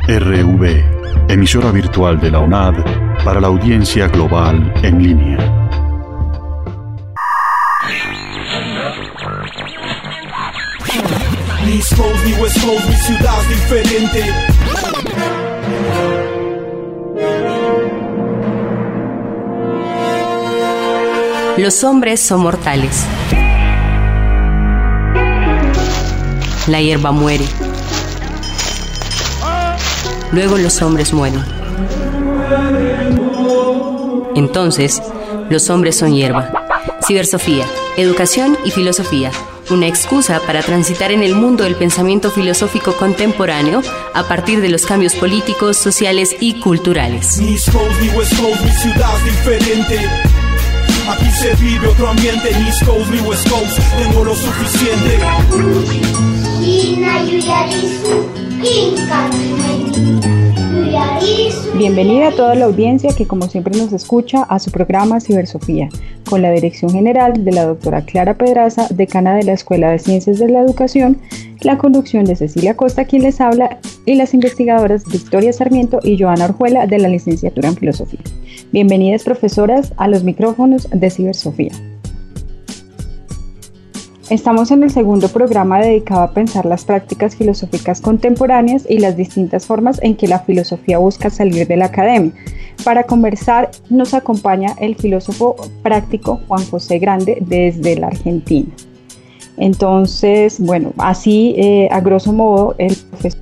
RV, emisora virtual de la UNAD para la audiencia global en línea. Ni East Coast, ni West Coast, mi ciudad es diferente. Los hombres son mortales. La hierba muere. Luego los hombres mueren. Entonces, los hombres son hierba. Cibersofía, educación y filosofía. Una excusa para transitar en el mundo del pensamiento filosófico contemporáneo a partir de los cambios políticos, sociales y culturales. Ni East Coast, ni West Coast, mi ciudad es diferente. Aquí se vive otro ambiente, ni East Coast, ni West Coast, tengo lo suficiente. Bienvenida a toda la audiencia que como siempre nos escucha a su programa Cibersofía, con la dirección general de la doctora Clara Pedraza, decana de la Escuela de Ciencias de la Educación, la conducción de Cecilia Costa, quien les habla, y las investigadoras Victoria Sarmiento y Joana Orjuela de la licenciatura en Filosofía. Bienvenidas profesoras a los micrófonos de Cibersofía. Estamos en el segundo programa dedicado a pensar las prácticas filosóficas contemporáneas y las distintas formas en que la filosofía busca salir de la academia. Para conversar nos acompaña el filósofo práctico Juan José Grande desde la Argentina. Entonces, bueno, así a grosso modo el profesor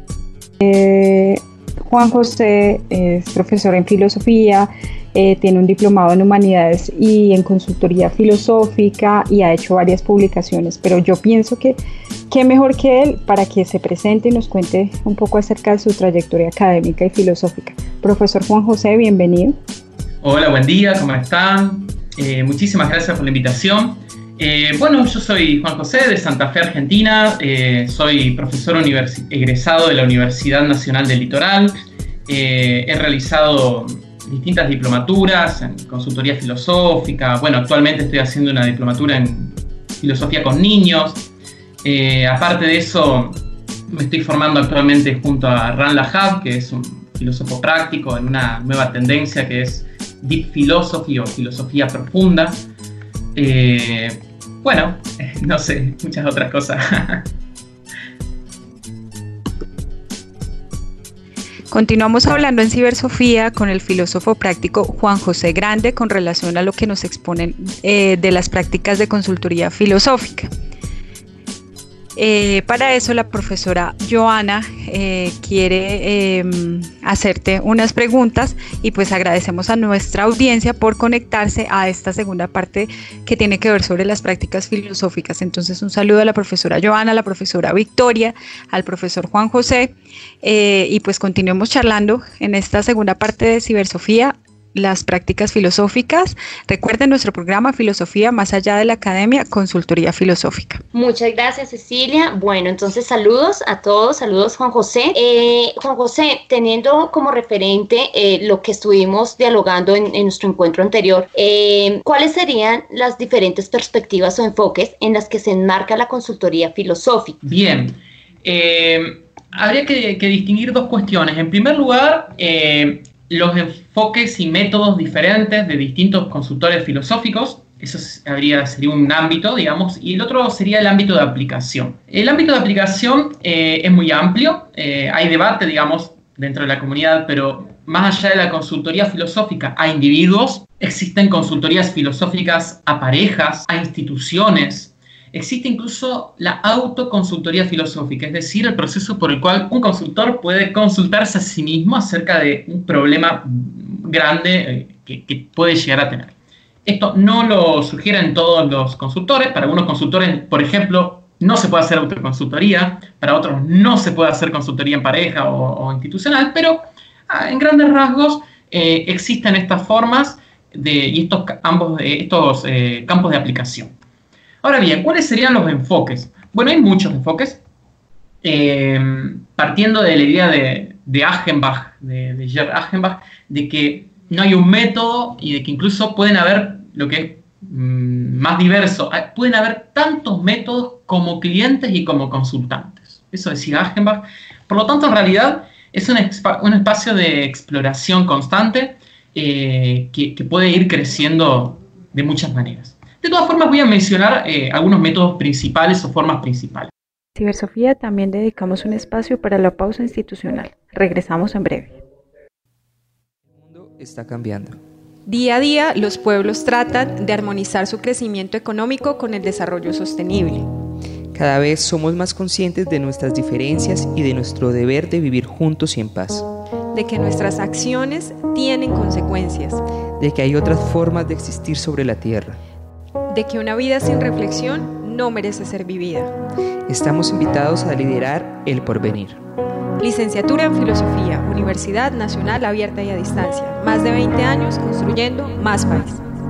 Juan José es profesor en filosofía, tiene un diplomado en humanidades y en consultoría filosófica y ha hecho varias publicaciones, pero yo pienso que qué mejor que él para que se presente y nos cuente un poco acerca de su trayectoria académica y filosófica. Profesor Juan José, bienvenido. Hola, buen día, ¿cómo están? Muchísimas gracias por la invitación. Bueno, yo soy Juan José de Santa Fe, Argentina, soy profesor egresado de la Universidad Nacional del Litoral, he realizado distintas diplomaturas en consultoría filosófica, bueno, actualmente estoy haciendo una diplomatura en filosofía con niños, aparte de eso me estoy formando actualmente junto a Ran Lahab, que es un filósofo práctico en una nueva tendencia que es Deep Philosophy o filosofía profunda. Bueno, no sé, muchas otras cosas. Continuamos hablando en Cibersofía con el filósofo práctico Juan José Grande con relación a lo que nos exponen de las prácticas de consultoría filosófica. Para eso la profesora Joana quiere hacerte unas preguntas y pues agradecemos a nuestra audiencia por conectarse a esta segunda parte que tiene que ver sobre las prácticas filosóficas. Entonces un saludo a la profesora Joana, a la profesora Victoria, al profesor Juan José y pues continuemos charlando en esta segunda parte de Cibersofía. Las prácticas filosóficas. Recuerden nuestro programa Filosofía más allá de la academia, consultoría filosófica. Muchas gracias, Cecilia. Bueno, entonces saludos a todos, saludos Juan José. Juan José, teniendo como referente lo que estuvimos dialogando en nuestro encuentro anterior, ¿cuáles serían las diferentes perspectivas o enfoques en las que se enmarca la consultoría filosófica? Bien, habría que distinguir dos cuestiones. En primer lugar, los enfoques y métodos diferentes de distintos consultores filosóficos, eso sería un ámbito, digamos, y el otro sería el ámbito de aplicación. El ámbito de aplicación es muy amplio, hay debate, digamos, dentro de la comunidad, pero más allá de la consultoría filosófica a individuos, existen consultorías filosóficas a parejas, a instituciones. Existe incluso la autoconsultoría filosófica, es decir, el proceso por el cual un consultor puede consultarse a sí mismo acerca de un problema grande que puede llegar a tener. Esto no lo sugieren todos los consultores. Para algunos consultores, por ejemplo, no se puede hacer autoconsultoría, para otros no se puede hacer consultoría en pareja o institucional, pero en grandes rasgos existen estas formas y estos campos de aplicación. Ahora bien, ¿cuáles serían los enfoques? Bueno, hay muchos enfoques, partiendo de la idea de Achenbach, de Gerd Achenbach, de que no hay un método y de que incluso pueden haber lo que es más diverso, pueden haber tantos métodos como clientes y como consultantes. Eso decía Achenbach. Por lo tanto, en realidad, Es un espacio de exploración constante que puede ir creciendo de muchas maneras. De todas formas, voy a mencionar algunos métodos principales o formas principales. Cibersofía también dedicamos un espacio para la pausa institucional. Regresamos en breve. El mundo está cambiando. Día a día, los pueblos tratan de armonizar su crecimiento económico con el desarrollo sostenible. Cada vez somos más conscientes de nuestras diferencias y de nuestro deber de vivir juntos y en paz. De que nuestras acciones tienen consecuencias. De que hay otras formas de existir sobre la Tierra. De que una vida sin reflexión no merece ser vivida. Estamos invitados a liderar el porvenir. Licenciatura en Filosofía, Universidad Nacional Abierta y a Distancia. Más de 20 años construyendo más país.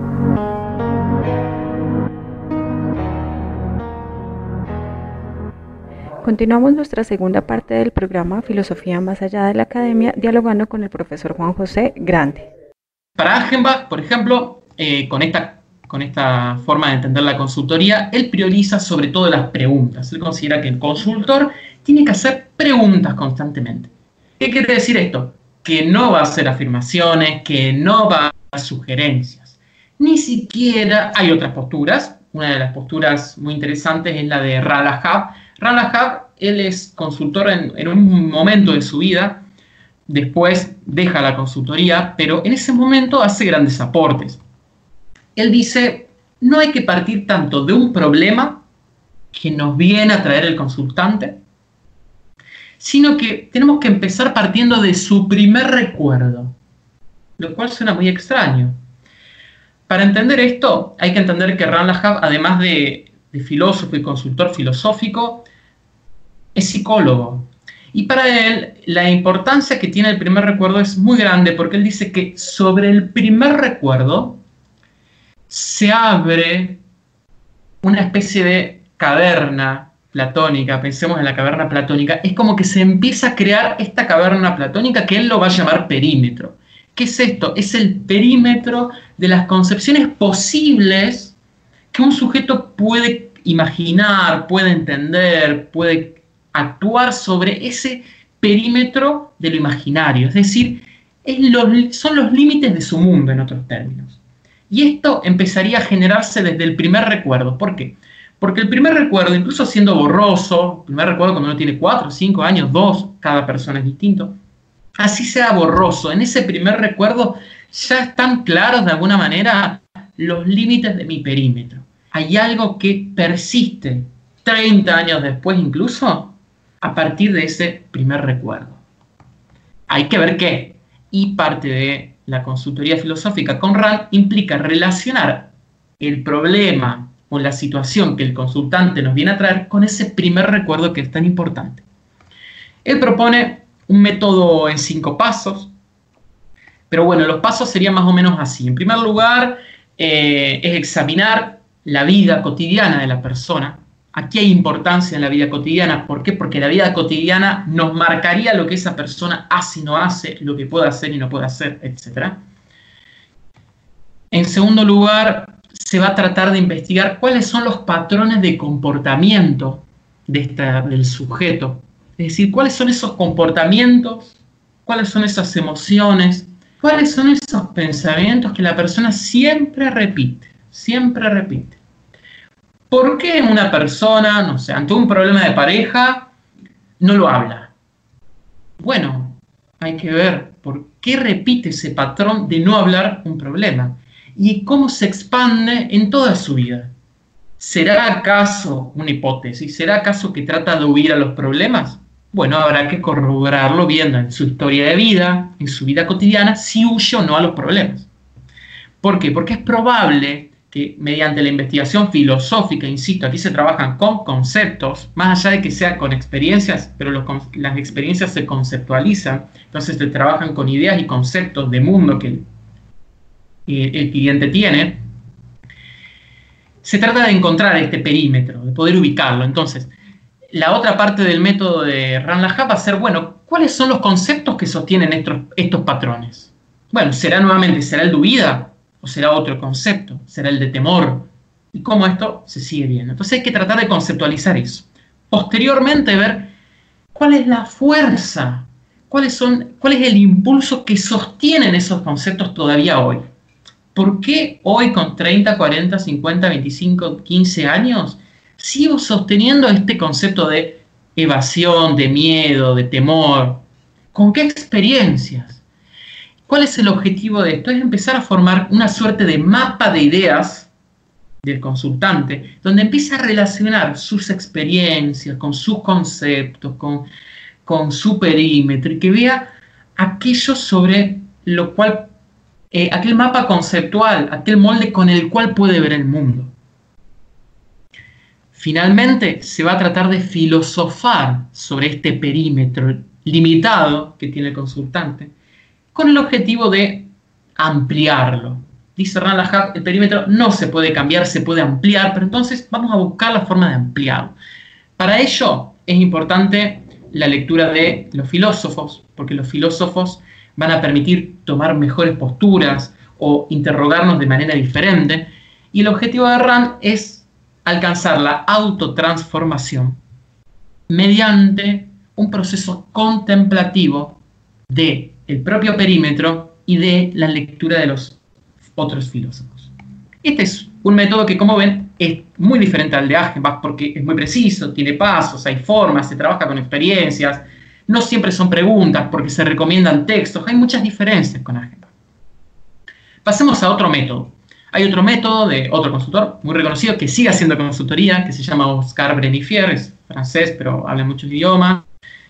Continuamos nuestra segunda parte del programa Filosofía más allá de la academia, dialogando con el profesor Juan José Grande. Para Achenbach, por ejemplo, con esta forma de entender la consultoría, él prioriza sobre todo las preguntas. Él considera que el consultor tiene que hacer preguntas constantemente. ¿Qué quiere decir esto? Que no va a hacer afirmaciones, que no va a dar sugerencias. Ni siquiera hay otras posturas. Una de las posturas muy interesantes es la de Ran Lahab. Ran Lahab, él es consultor en un momento de su vida, después deja la consultoría, pero en ese momento hace grandes aportes. Él dice, no hay que partir tanto de un problema que nos viene a traer el consultante, sino que tenemos que empezar partiendo de su primer recuerdo, lo cual suena muy extraño. Para entender esto, hay que entender que Ran Lahab, además de filósofo y consultor filosófico, es psicólogo. Y para él, la importancia que tiene el primer recuerdo es muy grande, porque él dice que sobre el primer recuerdo se abre una especie de caverna platónica. Pensemos en la caverna platónica. Es como que se empieza a crear esta caverna platónica que él lo va a llamar perímetro. ¿Qué es esto? Es el perímetro de las concepciones posibles que un sujeto puede imaginar, puede entender, puede actuar sobre ese perímetro de lo imaginario. Es decir, son los límites de su mundo, en otros términos. Y esto empezaría a generarse desde el primer recuerdo. ¿Por qué? Porque el primer recuerdo, incluso siendo borroso, el primer recuerdo cuando uno tiene 4, 5 años, 2, cada persona es distinto, así sea borroso, en ese primer recuerdo ya están claros de alguna manera los límites de mi perímetro. Hay algo que persiste 30 años después incluso a partir de ese primer recuerdo. Hay que ver qué. Y parte de la consultoría filosófica con Rand implica relacionar el problema o la situación que el consultante nos viene a traer con ese primer recuerdo que es tan importante. Él propone un método en 5 pasos, pero bueno, los pasos serían más o menos así. En primer lugar, es examinar la vida cotidiana de la persona. Aquí hay importancia en la vida cotidiana. ¿Por qué? Porque la vida cotidiana nos marcaría lo que esa persona hace y no hace, lo que puede hacer y no puede hacer, etc. En segundo lugar, se va a tratar de investigar cuáles son los patrones de comportamiento del sujeto. Es decir, cuáles son esos comportamientos, cuáles son esas emociones, cuáles son esos pensamientos que la persona siempre repite, siempre repite. ¿Por qué una persona, no sé, ante un problema de pareja, no lo habla? Bueno, hay que ver por qué repite ese patrón de no hablar un problema y cómo se expande en toda su vida. ¿Será acaso, una hipótesis, será acaso que trata de huir a los problemas? Bueno, habrá que corroborarlo viendo en su historia de vida, en su vida cotidiana, si huye o no a los problemas. ¿Por qué? Porque es probable que mediante la investigación filosófica, insisto, aquí se trabajan con conceptos, más allá de que sea con experiencias, pero las experiencias se conceptualizan, entonces se trabajan con ideas y conceptos de mundo que el cliente tiene. Se trata de encontrar este perímetro, de poder ubicarlo. Entonces, la otra parte del método de Ran Lahab va a ser, bueno, ¿cuáles son los conceptos que sostienen estos patrones? Bueno, ¿será el de huida? ¿O será otro concepto? ¿Será el de temor? Y cómo esto se sigue viendo. Entonces hay que tratar de conceptualizar eso. Posteriormente ver cuál es la fuerza cuál es el impulso que sostienen esos conceptos todavía hoy. ¿Por qué hoy con 30, 40, 50, 25, 15 años sigo sosteniendo este concepto de evasión, de miedo, de temor? ¿Con qué experiencias? ¿Cuál es el objetivo de esto? Es empezar a formar una suerte de mapa de ideas del consultante, donde empieza a relacionar sus experiencias con sus conceptos, con su perímetro, y que vea aquello sobre lo cual, aquel mapa conceptual, aquel molde con el cual puede ver el mundo. Finalmente, se va a tratar de filosofar sobre este perímetro limitado que tiene el consultante, con el objetivo de ampliarlo. Dice Ran Lahab, el perímetro no se puede cambiar, se puede ampliar, pero entonces vamos a buscar la forma de ampliarlo. Para ello es importante la lectura de los filósofos, porque los filósofos van a permitir tomar mejores posturas o interrogarnos de manera diferente, y el objetivo de Rand es alcanzar la autotransformación mediante un proceso contemplativo del propio perímetro y de la lectura de los otros filósofos. Este es un método que, como ven, es muy diferente al de Agenbach porque es muy preciso, tiene pasos, hay formas, se trabaja con experiencias, no siempre son preguntas porque se recomiendan textos, hay muchas diferencias con Agenbach. Pasemos a otro método. Hay otro método de otro consultor muy reconocido que sigue haciendo consultoría, que se llama Oscar Brenifier, es francés pero habla muchos idiomas.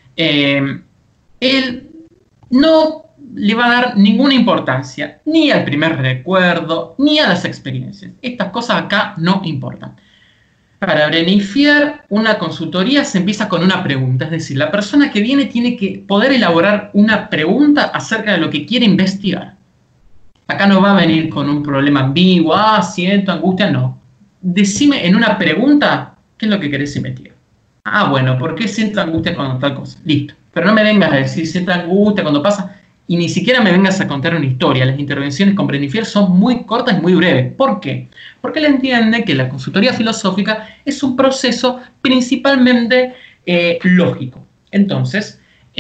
Él no le va a dar ninguna importancia ni al primer recuerdo ni a las experiencias. Estas cosas acá no importan. Para Brenifier, una consultoría se empieza con una pregunta, es decir, la persona que viene tiene que poder elaborar una pregunta acerca de lo que quiere investigar. Acá no va a venir con un problema ambiguo, siento angustia, no. Decime en una pregunta qué es lo que querés investigar. Bueno, ¿por qué siento angustia con tal cosa? Listo. Pero no me vengas a decir siento angustia cuando pasa, y ni siquiera me vengas a contar una historia. Las intervenciones con Brenifier son muy cortas y muy breves. ¿Por qué? Porque él entiende que la consultoría filosófica es un proceso principalmente lógico. Entonces,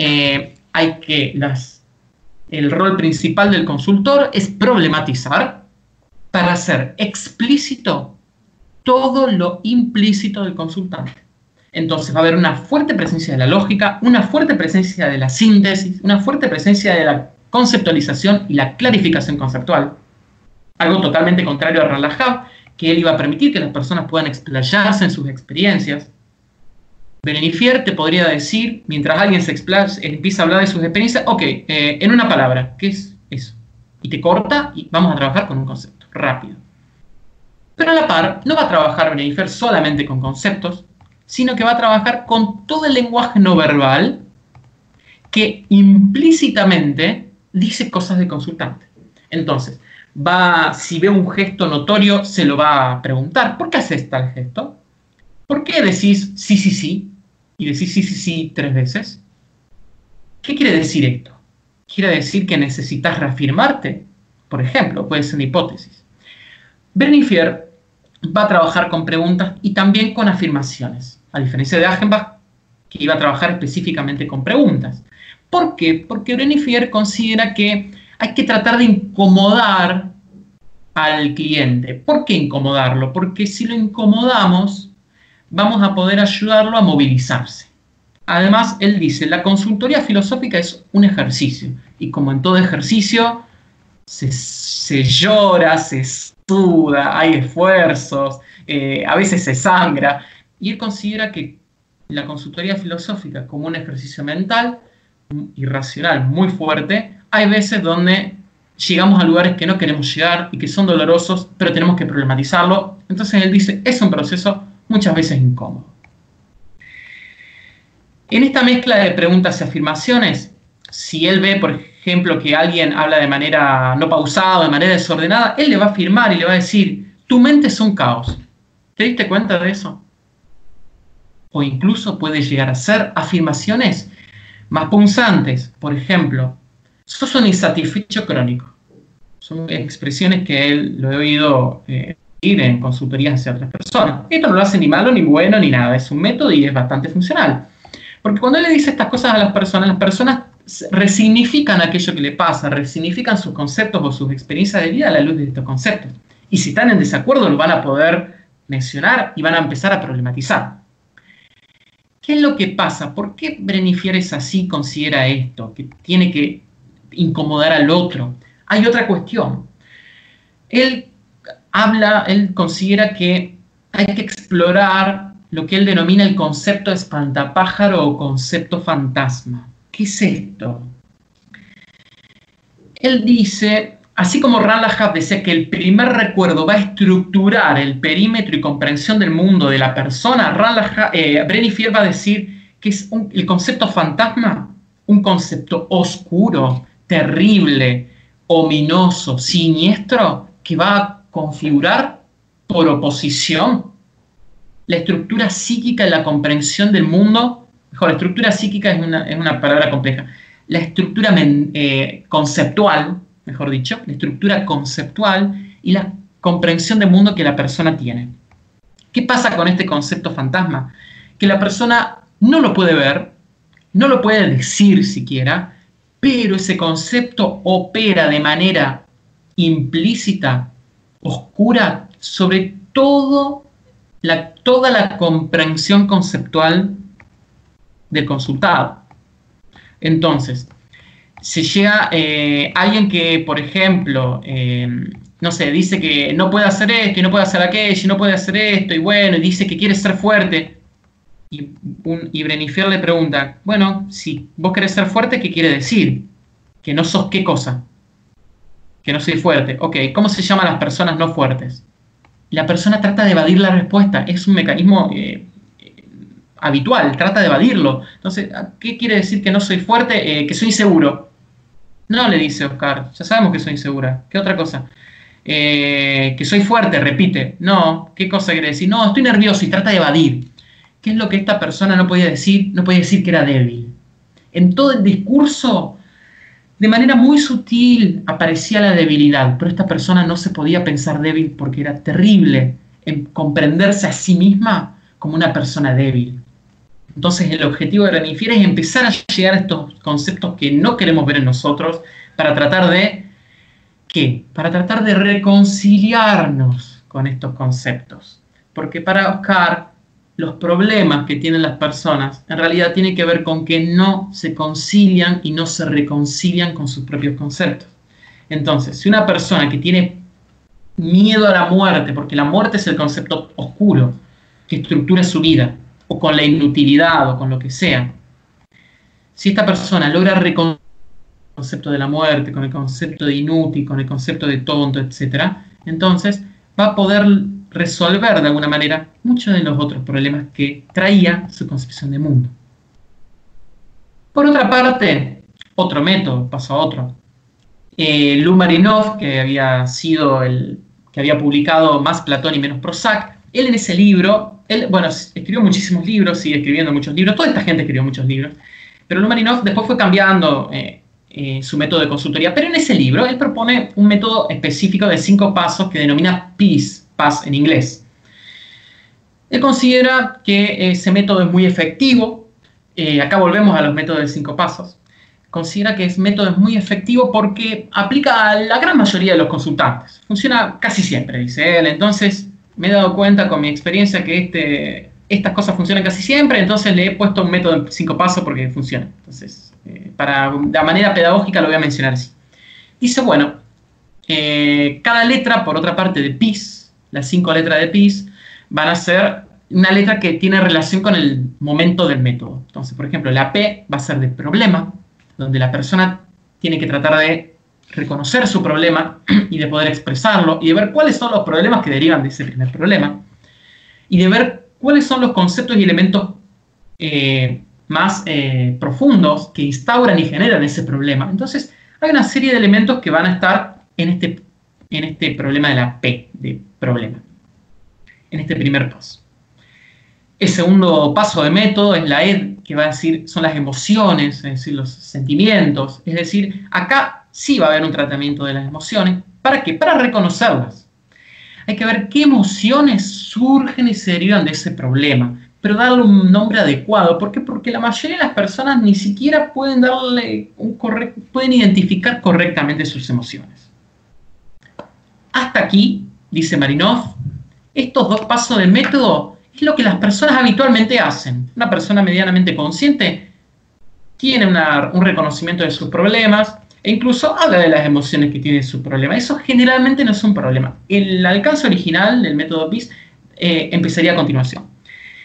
el rol principal del consultor es problematizar para hacer explícito todo lo implícito del consultante. Entonces va a haber una fuerte presencia de la lógica, una fuerte presencia de la síntesis, una fuerte presencia de la conceptualización y la clarificación conceptual. Algo totalmente contrario a Ran Lahab, que él iba a permitir que las personas puedan explayarse en sus experiencias. Brenifier te podría decir, mientras alguien empieza a hablar de sus experiencias, en una palabra, ¿qué es eso? Y te corta y vamos a trabajar con un concepto, rápido. Pero a la par, no va a trabajar Brenifier solamente con conceptos, sino que va a trabajar con todo el lenguaje no verbal que implícitamente dice cosas del consultante. Entonces, si ve un gesto notorio, se lo va a preguntar, ¿por qué haces tal gesto? ¿Por qué decís sí, sí, sí? Y decís sí, sí, sí 3 veces. ¿Qué quiere decir esto? Quiere decir que necesitas reafirmarte, por ejemplo, puede ser una hipótesis. Brenifier va a trabajar con preguntas y también con afirmaciones, a diferencia de Agenbach, que iba a trabajar específicamente con preguntas. ¿Por qué? Porque Brenifier considera que hay que tratar de incomodar al cliente. ¿Por qué incomodarlo? Porque si lo incomodamos, vamos a poder ayudarlo a movilizarse. Además, él dice, la consultoría filosófica es un ejercicio, y como en todo ejercicio, se llora, se suda, hay esfuerzos, a veces se sangra, y él considera que la consultoría filosófica como un ejercicio mental y racional muy fuerte, hay veces donde llegamos a lugares que no queremos llegar y que son dolorosos, pero tenemos que problematizarlo. Entonces él dice, es un proceso muchas veces incómodo. En esta mezcla de preguntas y afirmaciones, si él ve, por ejemplo, que alguien habla de manera no pausada, de manera desordenada, él le va a afirmar y le va a decir, tu mente es un caos. ¿Te diste cuenta de eso? O incluso puede llegar a ser afirmaciones más punzantes. Por ejemplo, sos un insatisfecho crónico. Son expresiones que él lo he oído ir en consultorías hacia otras personas. Esto no lo hace ni malo, ni bueno, ni nada. Es un método y es bastante funcional. Porque cuando él le dice estas cosas a las personas resignifican aquello que le pasa, resignifican sus conceptos o sus experiencias de vida a la luz de estos conceptos. Y si están en desacuerdo, lo van a poder mencionar y van a empezar a problematizar. ¿Qué es lo que pasa? ¿Por qué Brenny-Fieres así considera esto? Que tiene que incomodar al otro. Hay otra cuestión. Él considera que hay que explorar lo que él denomina el concepto espantapájaro o concepto fantasma. ¿Qué es esto? Él dice, así como Ranelagh decía que el primer recuerdo va a estructurar el perímetro y comprensión del mundo de la persona, Brenny-Fieres va a decir que es el concepto fantasma, un concepto oscuro, terrible, ominoso, siniestro, que va a configurar por oposición la estructura psíquica y la comprensión del mundo. Mejor, la estructura psíquica es una palabra compleja. La estructura conceptual, mejor dicho, la estructura conceptual y la comprensión del mundo que la persona tiene. ¿Qué pasa con este concepto fantasma? Que la persona no lo puede ver, no lo puede decir siquiera, pero ese concepto opera de manera implícita, oscura, sobre toda la comprensión conceptual del consultado. Entonces, si llega alguien que, por ejemplo, no sé, dice que no puede hacer esto y no puede hacer aquello y no puede hacer esto y bueno, y dice que quiere ser fuerte, y Brenny-Fieres le pregunta, bueno, si vos querés ser fuerte, ¿qué quiere decir? ¿Que no sos qué cosa? Que no soy fuerte. Ok, ¿cómo se llaman las personas no fuertes? La persona trata de evadir la respuesta. Es un mecanismo habitual, trata de evadirlo. Entonces, ¿qué quiere decir que no soy fuerte? Que soy inseguro. No, le dice Oscar, ya sabemos que soy insegura. ¿Qué otra cosa? Que soy fuerte, repite. No, ¿qué cosa quiere decir? No, estoy nervioso y trata de evadir. ¿Qué es lo que esta persona no podía decir? No podía decir que era débil. En todo el discurso, de manera muy sutil, aparecía la debilidad, pero esta persona no se podía pensar débil porque era terrible en comprenderse a sí misma como una persona débil. Entonces el objetivo de Brenny-Fieres es empezar a llegar a estos conceptos que no queremos ver en nosotros para tratar de, ¿qué? Para tratar de reconciliarnos con estos conceptos. Porque para Oscar, los problemas que tienen las personas en realidad tienen que ver con que no se concilian y no se reconcilian con sus propios conceptos. Entonces, si una persona que tiene miedo a la muerte, porque la muerte es el concepto oscuro que estructura su vida, o con la inutilidad, o con lo que sea, si esta persona logra reconciliar el concepto de la muerte, con el concepto de inútil, con el concepto de tonto, etc., entonces va a poder resolver de alguna manera muchos de los otros problemas que traía su concepción de mundo. Por otra parte, otro método, paso a otro. Lou Marinov, que había publicado Más Platón y menos Prozac, él en ese libro, escribió muchísimos libros, sigue escribiendo muchos libros, toda esta gente escribió muchos libros, pero Lou Marinov después fue cambiando su método de consultoría, pero en ese libro él propone un método específico de 5 pasos que denomina PEACE, paz en inglés. Él considera que ese método es muy efectivo. Acá volvemos a los métodos de 5 pasos. Considera que ese método es muy efectivo porque aplica a la gran mayoría de los consultantes. Funciona casi siempre, dice él. Entonces me he dado cuenta con mi experiencia que estas cosas funcionan casi siempre, entonces le he puesto un método de 5 pasos porque funciona. Entonces, de manera pedagógica lo voy a mencionar así. Dice, bueno, cada letra, por otra parte, de PEACE, las 5 letras de PEACE, van a ser una letra que tiene relación con el momento del método. Entonces, por ejemplo, la P va a ser de problema, donde la persona tiene que tratar de reconocer su problema y de poder expresarlo, y de ver cuáles son los problemas que derivan de ese primer problema, y de ver cuáles son los conceptos y elementos más profundos que instauran y generan ese problema. Entonces, hay una serie de elementos que van a estar en este problema de la P, de problema, en este primer paso. El segundo paso de método es la E, que va a decir, son las emociones, es decir, los sentimientos. Es decir, acá sí va a haber un tratamiento de las emociones. ¿Para qué? Para reconocerlas. Hay que ver qué emociones surgen y se derivan de ese problema. pero darle un nombre adecuado. ¿Por qué? Porque la mayoría de las personas ni siquiera pueden pueden identificar correctamente sus emociones. Hasta aquí, dice Marinov, estos 2 pasos del método es lo que las personas habitualmente hacen. Una persona medianamente consciente tiene un reconocimiento de sus problemas e incluso habla de las emociones que tiene su problema. Eso generalmente no es un problema. El alcance original del método PIS empezaría a continuación.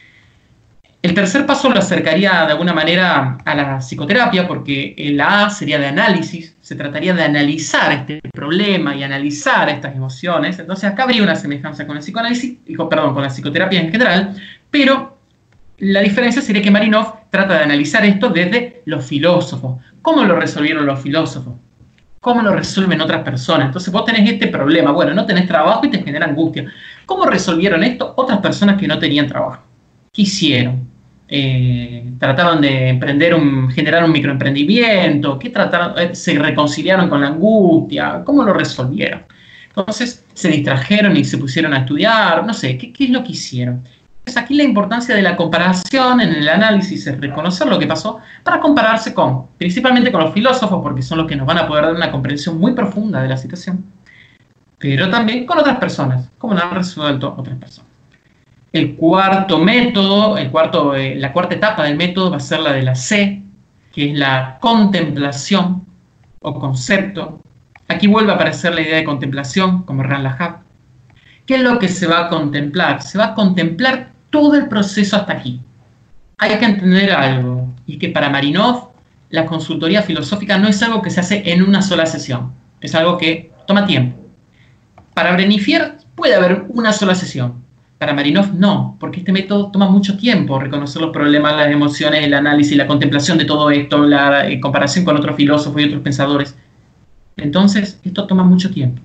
El tercer paso lo acercaría de alguna manera a la psicoterapia, porque la A sería de análisis, se trataría de analizar este problema y analizar estas emociones. Entonces acá habría una semejanza con el psicoanálisis, con la psicoterapia en general, pero la diferencia sería que Marinov trata de analizar esto desde los filósofos. ¿Cómo lo resolvieron los filósofos? ¿Cómo lo resuelven otras personas? Entonces vos tenés este problema, bueno, no tenés trabajo y te genera angustia. ¿Cómo resolvieron esto otras personas que no tenían trabajo? ¿Qué hicieron? Trataron de generar un microemprendimiento, se reconciliaron con la angustia, ¿cómo lo resolvieron? Entonces se distrajeron y se pusieron a estudiar, no sé, ¿qué es lo que hicieron? Entonces aquí la importancia de la comparación en el análisis es reconocer lo que pasó para compararse principalmente con los filósofos, porque son los que nos van a poder dar una comprensión muy profunda de la situación, pero también con otras personas, cómo lo han resuelto otras personas. El cuarto método, la cuarta etapa del método va a ser la de la C, que es la contemplación o concepto. Aquí vuelve a aparecer la idea de contemplación, como Ran Lahab. ¿Qué es lo que se va a contemplar? Se va a contemplar todo el proceso hasta aquí. Hay que entender algo, y que para Marinov la consultoría filosófica no es algo que se hace en una sola sesión, es algo que toma tiempo. Para Brennifier puede haber una sola sesión. Para Marinov no, porque este método toma mucho tiempo, reconocer los problemas, las emociones, el análisis, la contemplación de todo esto, la comparación con otros filósofos y otros pensadores. Entonces, esto toma mucho tiempo.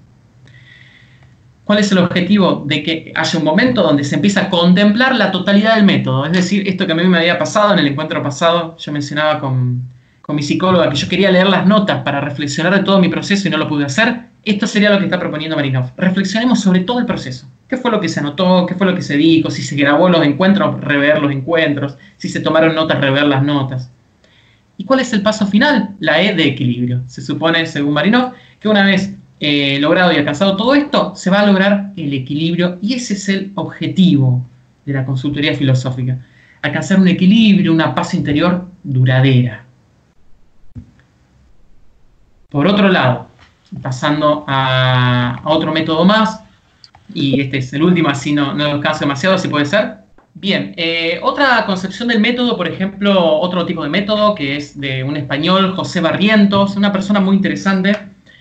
¿Cuál es el objetivo? De que haya un momento donde se empieza a contemplar la totalidad del método. Es decir, esto que a mí me había pasado en el encuentro pasado, yo mencionaba con mi psicóloga que yo quería leer las notas para reflexionar de todo mi proceso y no lo pude hacer. Esto sería lo que está proponiendo Marinov. Reflexionemos sobre todo el proceso. ¿Qué fue lo que se anotó? ¿Qué fue lo que se dijo? Si se grabó los encuentros, rever los encuentros. Si se tomaron notas, rever las notas. ¿Y cuál es el paso final? La E de equilibrio. Se supone, según Marinov, que una vez logrado y alcanzado todo esto, se va a lograr el equilibrio. Y ese es el objetivo de la consultoría filosófica. Alcanzar un equilibrio, una paz interior duradera. Por otro lado, pasando a otro método más, y este es el último, así no lo canso demasiado, si puede ser. Bien, otra concepción del método, por ejemplo, otro tipo de método que es de un español, José Barrientos, una persona muy interesante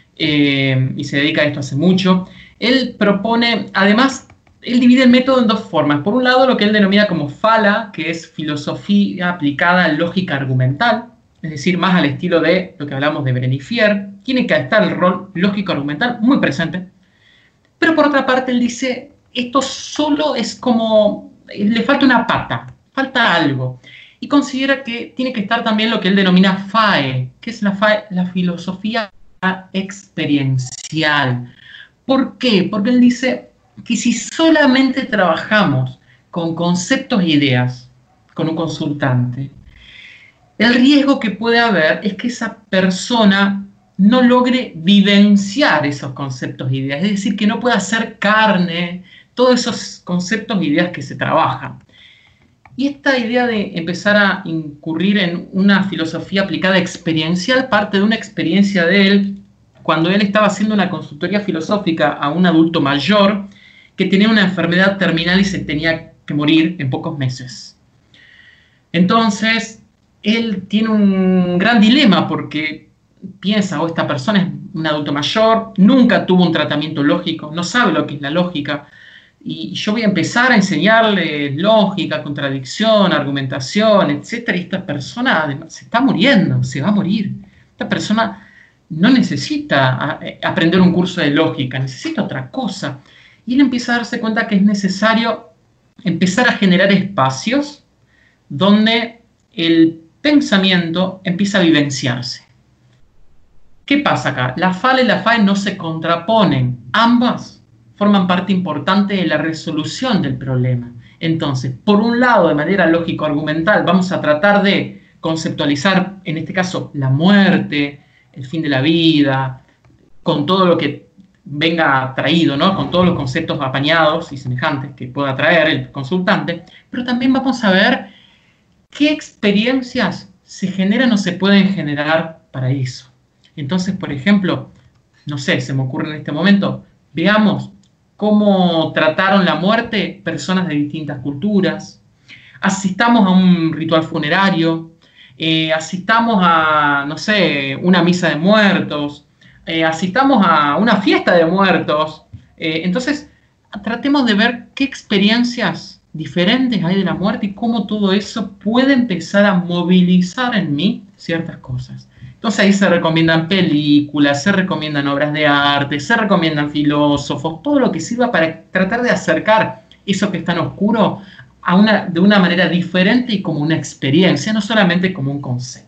y se dedica a esto hace mucho. Él propone, además, él divide el método en 2 formas. Por un lado, lo que él denomina como FALA, que es filosofía aplicada a lógica argumental, es decir, más al estilo de lo que hablamos de Brennifier. Tiene que estar el rol lógico-argumental muy presente. Pero por otra parte, él dice, esto solo es como, le falta una pata, falta algo. Y considera que tiene que estar también lo que él denomina FAE, que es la filosofía experiencial. ¿Por qué? Porque él dice que si solamente trabajamos con conceptos e ideas, con un consultante, el riesgo que puede haber es que esa persona no logre vivenciar esos conceptos e ideas, es decir, que no pueda hacer carne todos esos conceptos e ideas que se trabajan. Y esta idea de empezar a incurrir en una filosofía aplicada experiencial parte de una experiencia de él cuando él estaba haciendo una consultoría filosófica a un adulto mayor que tenía una enfermedad terminal y se tenía que morir en pocos meses. Entonces, él tiene un gran dilema porque piensa, esta persona es un adulto mayor, nunca tuvo un tratamiento lógico, no sabe lo que es la lógica, y yo voy a empezar a enseñarle lógica, contradicción, argumentación, etc. Y esta persona además se está muriendo, se va a morir. Esta persona no necesita aprender un curso de lógica, necesita otra cosa. Y él empieza a darse cuenta que es necesario empezar a generar espacios donde el pensamiento empieza a vivenciarse. ¿Qué pasa acá? La FALA y la FAE no se contraponen. Ambas forman parte importante de la resolución del problema. Entonces, por un lado, de manera lógico-argumental, vamos a tratar de conceptualizar, en este caso, la muerte, el fin de la vida, con todo lo que venga traído, ¿no? Con todos los conceptos apañados y semejantes que pueda traer el consultante, pero también vamos a ver qué experiencias se generan o se pueden generar para eso. Entonces, por ejemplo, no sé, se me ocurre en este momento, veamos cómo trataron la muerte personas de distintas culturas, asistamos a un ritual funerario, asistamos a, no sé, una misa de muertos, asistamos a una fiesta de muertos. Entonces, tratemos de ver qué experiencias diferentes hay de la muerte y cómo todo eso puede empezar a movilizar en mí ciertas cosas. Entonces ahí se recomiendan películas, se recomiendan obras de arte, se recomiendan filósofos, todo lo que sirva para tratar de acercar eso que es tan oscuro de una manera diferente y como una experiencia, no solamente como un concepto.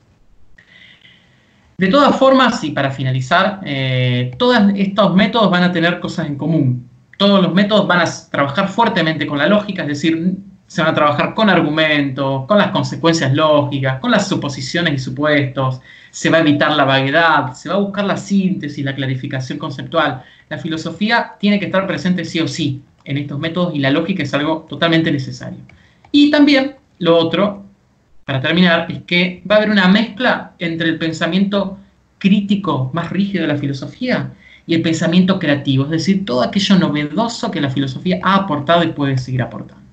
De todas formas, y para finalizar, todos estos métodos van a tener cosas en común. Todos los métodos van a trabajar fuertemente con la lógica, es decir, se van a trabajar con argumentos, con las consecuencias lógicas, con las suposiciones y supuestos, se va a evitar la vaguedad, se va a buscar la síntesis, la clarificación conceptual. La filosofía tiene que estar presente sí o sí en estos métodos y la lógica es algo totalmente necesario. Y también, lo otro, para terminar, es que va a haber una mezcla entre el pensamiento crítico más rígido de la filosofía y el pensamiento creativo, es decir, todo aquello novedoso que la filosofía ha aportado y puede seguir aportando.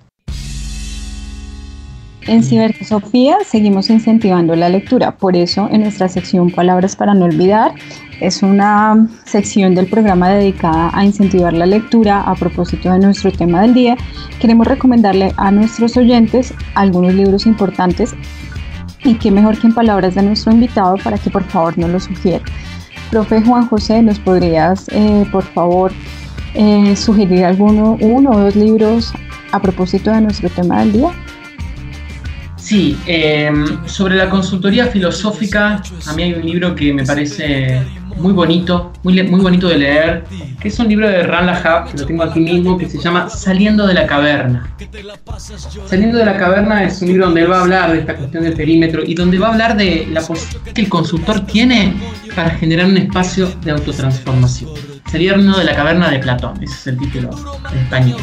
En Ciberfilosofía seguimos incentivando la lectura, por eso en nuestra sección Palabras para no olvidar es una sección del programa dedicada a incentivar la lectura. A propósito de nuestro tema del día, queremos recomendarle a nuestros oyentes algunos libros importantes y qué mejor que en palabras de nuestro invitado para que por favor nos lo sugiera. Profe Juan José, ¿nos podrías por favor sugerir uno o dos libros a propósito de nuestro tema del día? Sí, sobre la consultoría filosófica, a mí hay un libro que me parece muy bonito, muy bonito de leer, que es un libro de Ran Lahab, que lo tengo aquí mismo, que se llama Saliendo de la Caverna. Saliendo de la Caverna es un libro donde él va a hablar de esta cuestión del perímetro y donde va a hablar de la posibilidad que el consultor tiene para generar un espacio de autotransformación. Saliendo de la Caverna de Platón, ese es el título en español.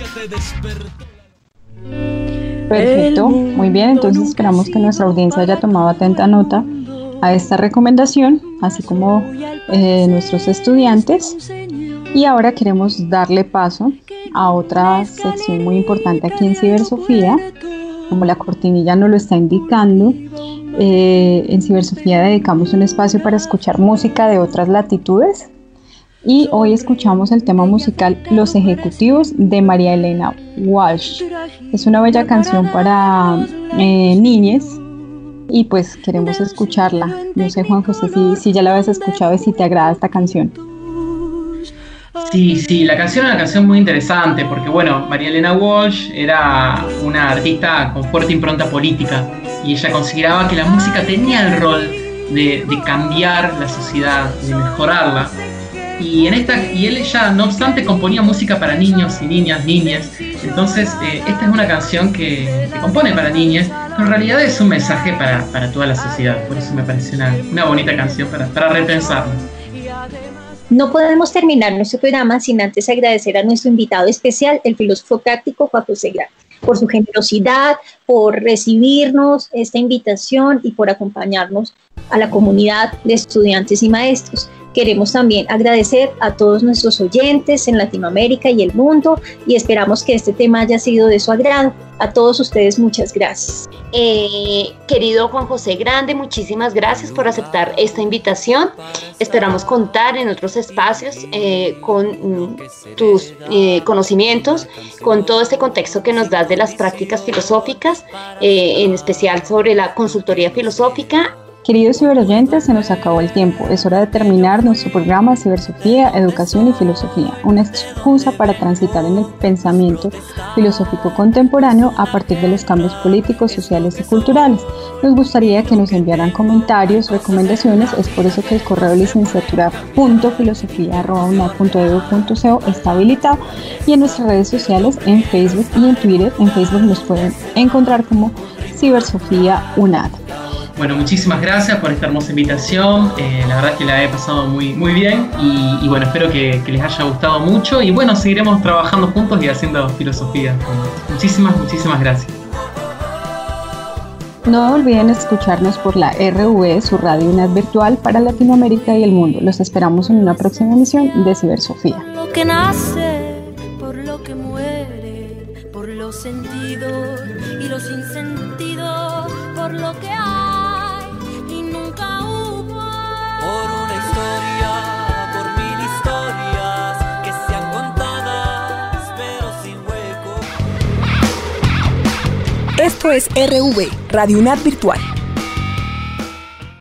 Perfecto, muy bien, entonces esperamos que nuestra audiencia haya tomado atenta nota a esta recomendación, así como nuestros estudiantes. Y ahora queremos darle paso a otra sección muy importante aquí en Cibersofía, como la cortinilla nos lo está indicando. En Cibersofía dedicamos un espacio para escuchar música de otras latitudes. Y hoy escuchamos el tema musical Los Ejecutivos de María Elena Walsh. Es una bella canción para niñes y pues queremos escucharla. No sé, Juan José, si ya la habías escuchado y si te agrada esta canción. Sí, la canción es una canción muy interesante porque, bueno, María Elena Walsh era una artista con fuerte impronta política y ella consideraba que la música tenía el rol de cambiar la sociedad, de mejorarla. Y él ya, no obstante, componía música para niños y niñas. Entonces, esta es una canción que compone para niñas, pero en realidad es un mensaje para toda la sociedad. Por eso me parece una bonita canción para repensarla. No podemos terminar nuestro programa sin antes agradecer a nuestro invitado especial, el filósofo práctico Juan José Grande, por su generosidad, por recibirnos esta invitación y por acompañarnos a la comunidad de estudiantes y maestros. Queremos también agradecer a todos nuestros oyentes en Latinoamérica y el mundo y esperamos que este tema haya sido de su agrado. A todos ustedes muchas gracias. Querido Juan José Grande, muchísimas gracias por aceptar esta invitación. Esperamos contar en otros espacios con tus conocimientos, con todo este contexto que nos das de las prácticas filosóficas, en especial sobre la consultoría filosófica. Queridos ciberoyentes, se nos acabó el tiempo. Es hora de terminar nuestro programa Cibersofía, Educación y Filosofía, una excusa para transitar en el pensamiento filosófico contemporáneo a partir de los cambios políticos, sociales y culturales. Nos gustaría que nos enviaran comentarios, recomendaciones, es por eso que el correo licenciatura.filosofía@unad.edu.co está habilitado, y en nuestras redes sociales, en Facebook y en Twitter. En Facebook nos pueden encontrar como Cibersofía UNAD. Bueno, muchísimas gracias por esta hermosa invitación. La verdad es que la he pasado muy, muy bien y bueno, espero que les haya gustado mucho y bueno, seguiremos trabajando juntos y haciendo filosofía. Muchísimas gracias. No olviden escucharnos por la RV, su radio UNAD virtual para Latinoamérica y el mundo. Los esperamos en una próxima emisión de Cibersofía. Por lo que nace, por lo que muere, por los sentidos y los sinsentidos, por lo que hay. Por una historia, por 1000 historias que sean contadas, pero sin hueco. Esto es RV, Radio UNAD Virtual.